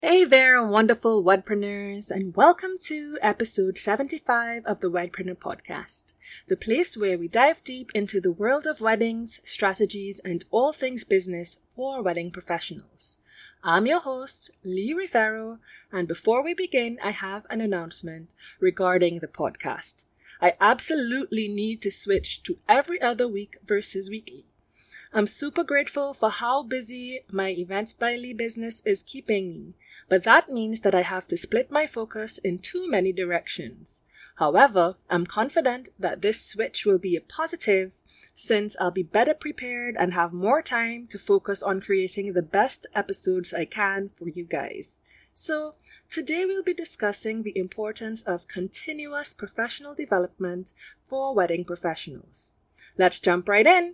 Hey there, wonderful wedpreneurs, and welcome to episode 75 of the Wedpreneur Podcast, the place where we dive deep into the world of weddings, strategies, and all things business for wedding professionals. I'm your host, Lee Rivero, and before we begin, I have an announcement regarding the podcast. I absolutely need to switch to every other week versus weekly. I'm super grateful for how busy my Events by Lee business is keeping me, but that means that I have to split my focus in too many directions. However, I'm confident that this switch will be a positive since I'll be better prepared and have more time to focus on creating the best episodes I can for you guys. So, today we'll be discussing the importance of continuous professional development for wedding professionals. Let's jump right in!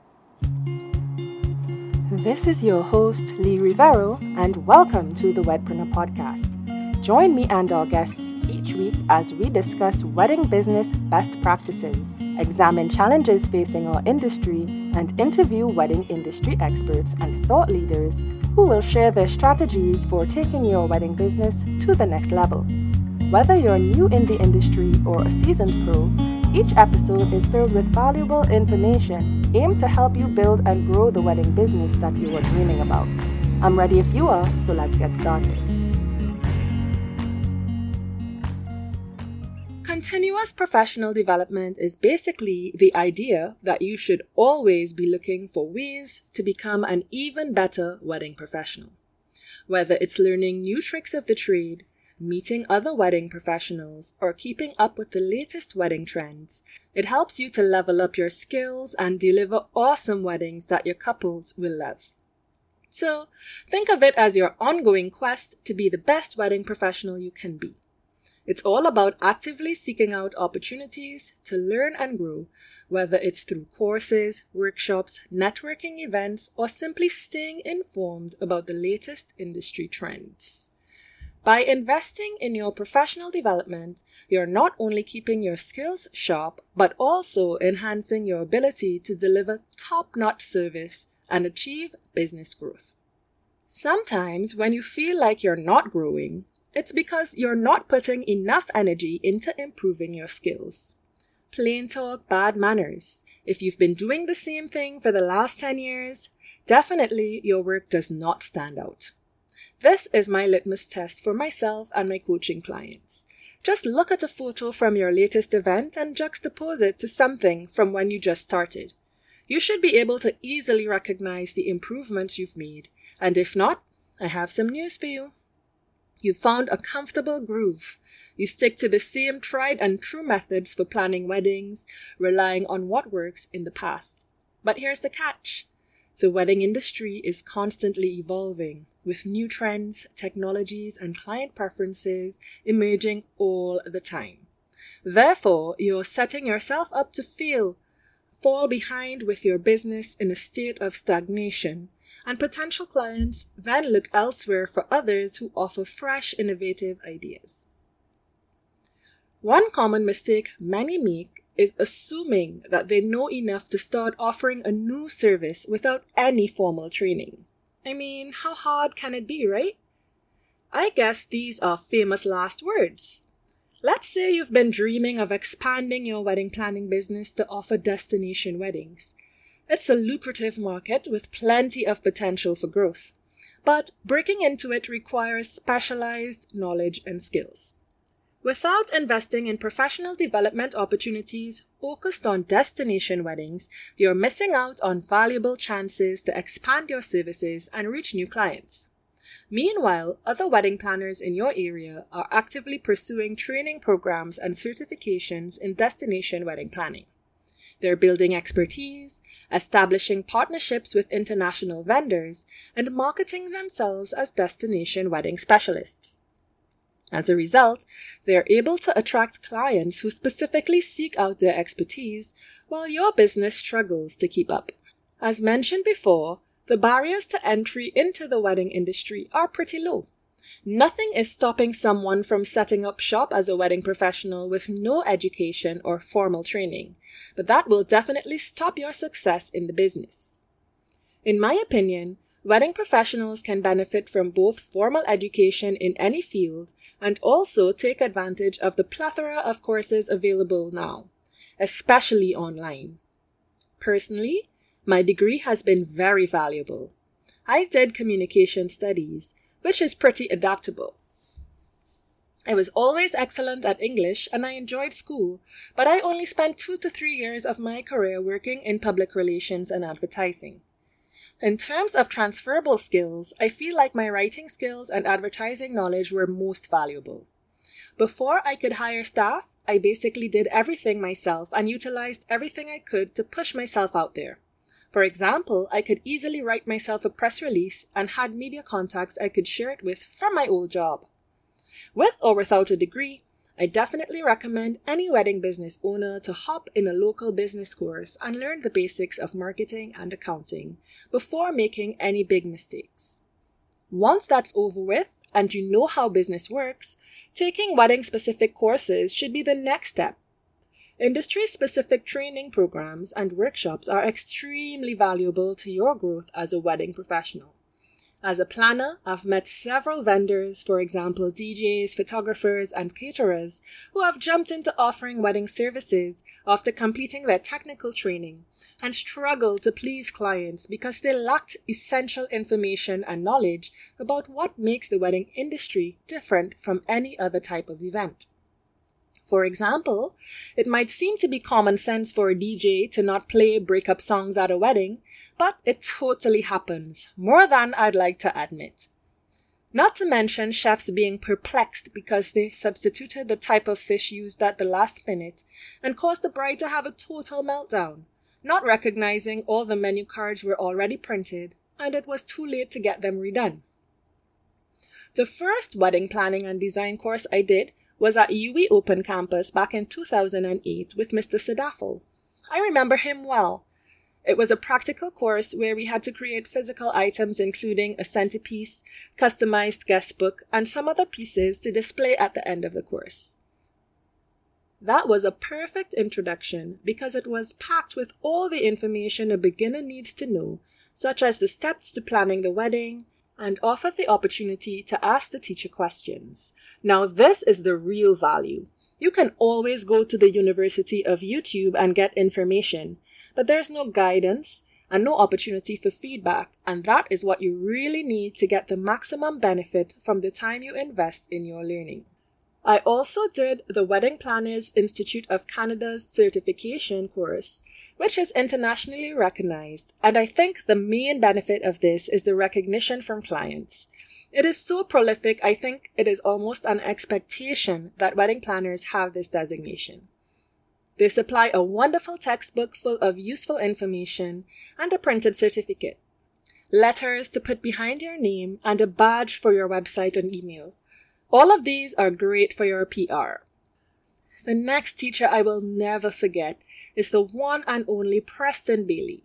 This is your host, Lee Rivero, and welcome to the Wedpreneur Podcast. Join me and our guests each week as we discuss wedding business best practices, examine challenges facing our industry, and interview wedding industry experts and thought leaders who will share their strategies for taking your wedding business to the next level. Whether you're new in the industry or a seasoned pro, each episode is filled with valuable information aimed to help you build and grow the wedding business that you are dreaming about. I'm ready if you are, so let's get started. Continuous professional development is basically the idea that you should always be looking for ways to become an even better wedding professional. Whether it's learning new tricks of the trade, meeting other wedding professionals, or keeping up with the latest wedding trends, it helps you to level up your skills and deliver awesome weddings that your couples will love. So, think of it as your ongoing quest to be the best wedding professional you can be. It's all about actively seeking out opportunities to learn and grow, whether it's through courses, workshops, networking events, or simply staying informed about the latest industry trends. By investing in your professional development, you're not only keeping your skills sharp, but also enhancing your ability to deliver top-notch service and achieve business growth. Sometimes when you feel like you're not growing, it's because you're not putting enough energy into improving your skills. Plain talk, bad manners. If you've been doing the same thing for the last 10 years, definitely your work does not stand out. This is my litmus test for myself and my coaching clients. Just look at a photo from your latest event and juxtapose it to something from when you just started. You should be able to easily recognize the improvements you've made, and if not, I have some news for you. You've found a comfortable groove. You stick to the same tried and true methods for planning weddings, relying on what works in the past. But here's the catch. The wedding industry is constantly evolving, with new trends, technologies, and client preferences emerging all the time. Therefore, you're setting yourself up to fall behind with your business in a state of stagnation, and potential clients then look elsewhere for others who offer fresh, innovative ideas. One common mistake many make is assuming that they know enough to start offering a new service without any formal training. I mean, how hard can it be, right? I guess these are famous last words. Let's say you've been dreaming of expanding your wedding planning business to offer destination weddings. It's a lucrative market with plenty of potential for growth, but breaking into it requires specialized knowledge and skills. Without investing in professional development opportunities focused on destination weddings, you're missing out on valuable chances to expand your services and reach new clients. Meanwhile, other wedding planners in your area are actively pursuing training programs and certifications in destination wedding planning. They're building expertise, establishing partnerships with international vendors, and marketing themselves as destination wedding specialists. As a result, they are able to attract clients who specifically seek out their expertise, while your business struggles to keep up. As mentioned before, the barriers to entry into the wedding industry are pretty low. Nothing is stopping someone from setting up shop as a wedding professional with no education or formal training, but that will definitely stop your success in the business. In my opinion, Wedding professionals can benefit from both formal education in any field and also take advantage of the plethora of courses available now, especially online. Personally, my degree has been very valuable. I did communication studies, which is pretty adaptable. I was always excellent at English and I enjoyed school, but I only spent 2 to 3 years of my career working in public relations and advertising. In terms of transferable skills, I feel like my writing skills and advertising knowledge were most valuable. Before I could hire staff, I basically did everything myself and utilized everything I could to push myself out there. For example, I could easily write myself a press release and had media contacts I could share it with from my old job. With or without a degree, I definitely recommend any wedding business owner to hop in a local business course and learn the basics of marketing and accounting before making any big mistakes. Once that's over with and you know how business works, taking wedding-specific courses should be the next step. Industry-specific training programs and workshops are extremely valuable to your growth as a wedding professional. As a planner, I've met several vendors, for example DJs, photographers, and caterers, who have jumped into offering wedding services after completing their technical training and struggled to please clients because they lacked essential information and knowledge about what makes the wedding industry different from any other type of event. For example, it might seem to be common sense for a DJ to not play breakup songs at a wedding, but it totally happens, more than I'd like to admit. Not to mention chefs being perplexed because they substituted the type of fish used at the last minute and caused the bride to have a total meltdown, not recognizing all the menu cards were already printed and it was too late to get them redone. The first wedding planning and design course I did was at UWI Open Campus back in 2008 with Mr. Sadafel. I remember him well. It was a practical course where we had to create physical items including a centerpiece, customized guest book, and some other pieces to display at the end of the course. That was a perfect introduction because it was packed with all the information a beginner needs to know, such as the steps to planning the wedding, and offered the opportunity to ask the teacher questions. Now this is the real value. You can always go to the University of YouTube and get information, but there's no guidance and no opportunity for feedback, and that is what you really need to get the maximum benefit from the time you invest in your learning. I also did the Wedding Planners Institute of Canada's certification course, which is internationally recognized, and I think the main benefit of this is the recognition from clients. It is so prolific, I think it is almost an expectation that wedding planners have this designation. They supply a wonderful textbook full of useful information and a printed certificate, letters to put behind your name, and a badge for your website and email. All of these are great for your PR. The next teacher I will never forget is the one and only Preston Bailey.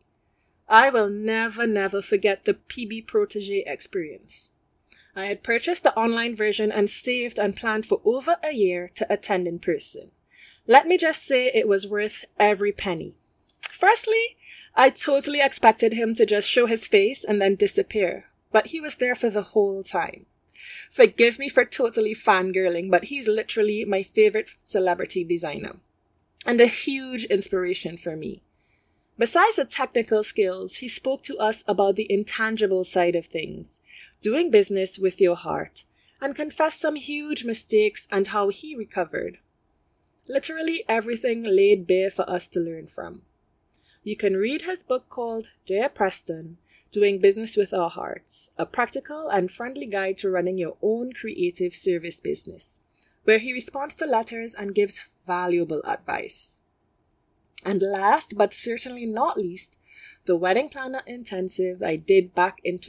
I will never forget the PB Protégé experience. I had purchased the online version and saved and planned for over a year to attend in person. Let me just say it was worth every penny. Firstly, I totally expected him to just show his face and then disappear, but he was there for the whole time. Forgive me for totally fangirling, but he's literally my favorite celebrity designer and a huge inspiration for me. Besides the technical skills, he spoke to us about the intangible side of things, doing business with your heart, and confessed some huge mistakes and how he recovered. Literally everything laid bare for us to learn from. You can read his book called Dear Preston, Doing Business with Our Hearts, a practical and friendly guide to running your own creative service business, where he responds to letters and gives valuable advice. And last, but certainly not least, the Wedding Planner Intensive I did back in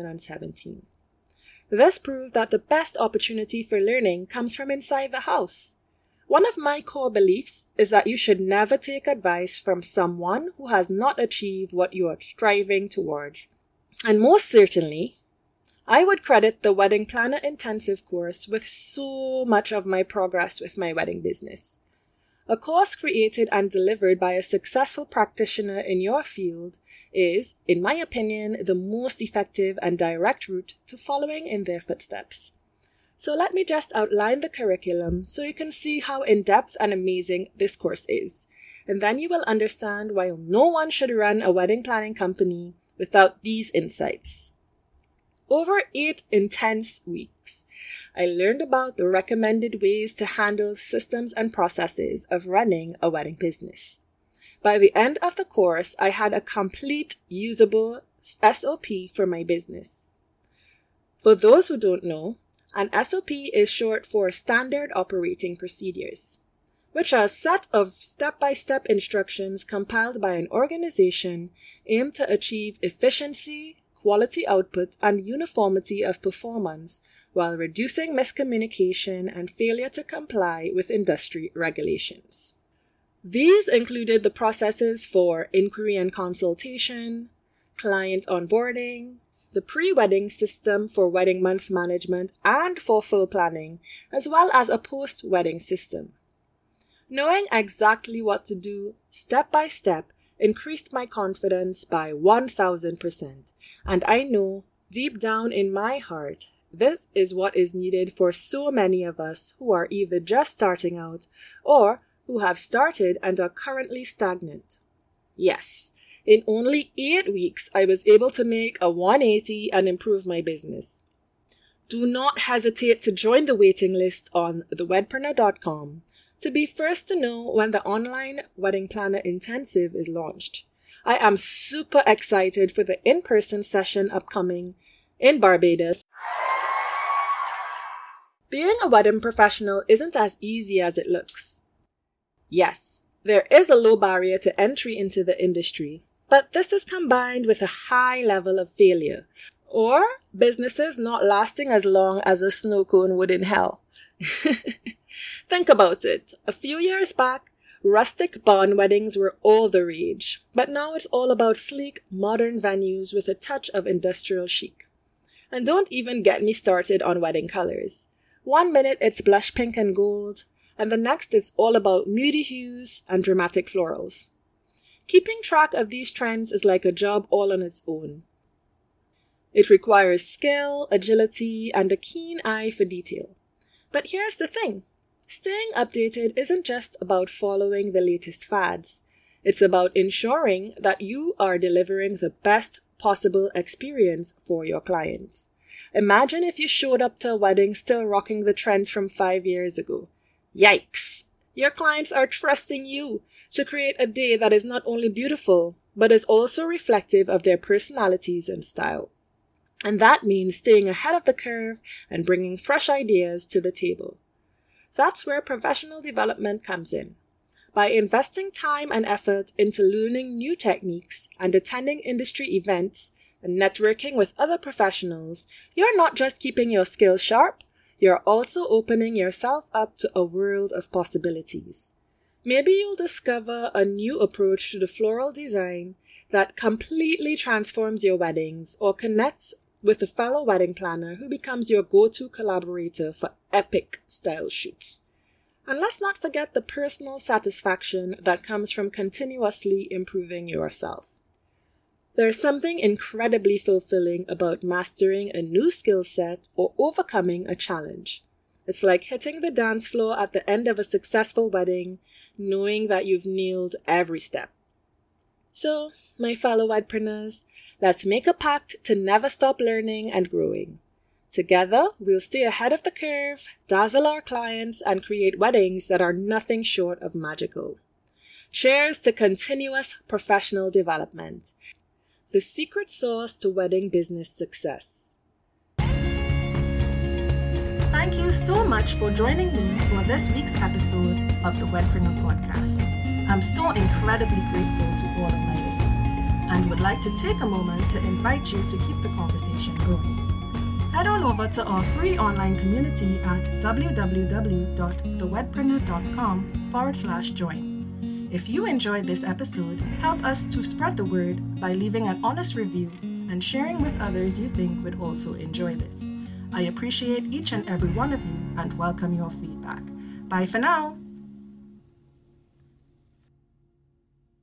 2017. This proved that the best opportunity for learning comes from inside the house. One of my core beliefs is that you should never take advice from someone who has not achieved what you are striving towards. And most certainly, I would credit the Wedding Planner Intensive course with so much of my progress with my wedding business. A course created and delivered by a successful practitioner in your field is, in my opinion, the most effective and direct route to following in their footsteps. So let me just outline the curriculum so you can see how in-depth and amazing this course is. And then you will understand why no one should run a wedding planning company without these insights. Over 8 intense weeks, I learned about the recommended ways to handle systems and processes of running a wedding business. By the end of the course, I had a complete, usable SOP for my business. For those who don't know, an SOP is short for Standard Operating Procedures, which are a set of step-by-step instructions compiled by an organization aimed to achieve efficiency, quality output, and uniformity of performance while reducing miscommunication and failure to comply with industry regulations. These included the processes for inquiry and consultation, client onboarding, the pre-wedding system for wedding month management and for full planning, as well as a post-wedding system. Knowing exactly what to do step by step increased my confidence by 1,000%, and I know deep down in my heart this is what is needed for so many of us who are either just starting out or who have started and are currently stagnant. Yes, in only 8 weeks, I was able to make a 180 and improve my business. Do not hesitate to join the waiting list on thewedpreneur.com to be first to know when the online Wedding Planner Intensive is launched. I am super excited for the in-person session upcoming in Barbados. Being a wedding professional isn't as easy as it looks. Yes, there is a low barrier to entry into the industry, but this is combined with a high level of failure, or businesses not lasting as long as a snow cone would in hell. Think about it. A few years back, rustic barn weddings were all the rage, but now it's all about sleek, modern venues with a touch of industrial chic. And don't even get me started on wedding colors. 1 minute it's blush pink and gold, and the next it's all about moody hues and dramatic florals. Keeping track of these trends is like a job all on its own. It requires skill, agility, and a keen eye for detail. But here's the thing. Staying updated isn't just about following the latest fads. It's about ensuring that you are delivering the best possible experience for your clients. Imagine if you showed up to a wedding still rocking the trends from 5 years ago. Yikes! Your clients are trusting you to create a day that is not only beautiful, but is also reflective of their personalities and style. And that means staying ahead of the curve and bringing fresh ideas to the table. That's where professional development comes in. By investing time and effort into learning new techniques and attending industry events and networking with other professionals, you're not just keeping your skills sharp, you're also opening yourself up to a world of possibilities. Maybe you'll discover a new approach to the floral design that completely transforms your weddings or connects with a fellow wedding planner who becomes your go-to collaborator for epic style shoots. And let's not forget the personal satisfaction that comes from continuously improving yourself. There's something incredibly fulfilling about mastering a new skill set or overcoming a challenge. It's like hitting the dance floor at the end of a successful wedding, knowing that you've nailed every step. So, my fellow wedpreneurs, let's make a pact to never stop learning and growing. Together, we'll stay ahead of the curve, dazzle our clients, and create weddings that are nothing short of magical. Cheers to continuous professional development, the secret sauce to wedding business success. Thank you so much for joining me for this week's episode of the Wedpreneur Podcast. I'm so incredibly grateful to all of my listeners and would like to take a moment to invite you to keep the conversation going. Head on over to our free online community at www.thewedpreneur.com/join. If you enjoyed this episode, help us to spread the word by leaving an honest review and sharing with others you think would also enjoy this. I appreciate each and every one of you and welcome your feedback. Bye for now.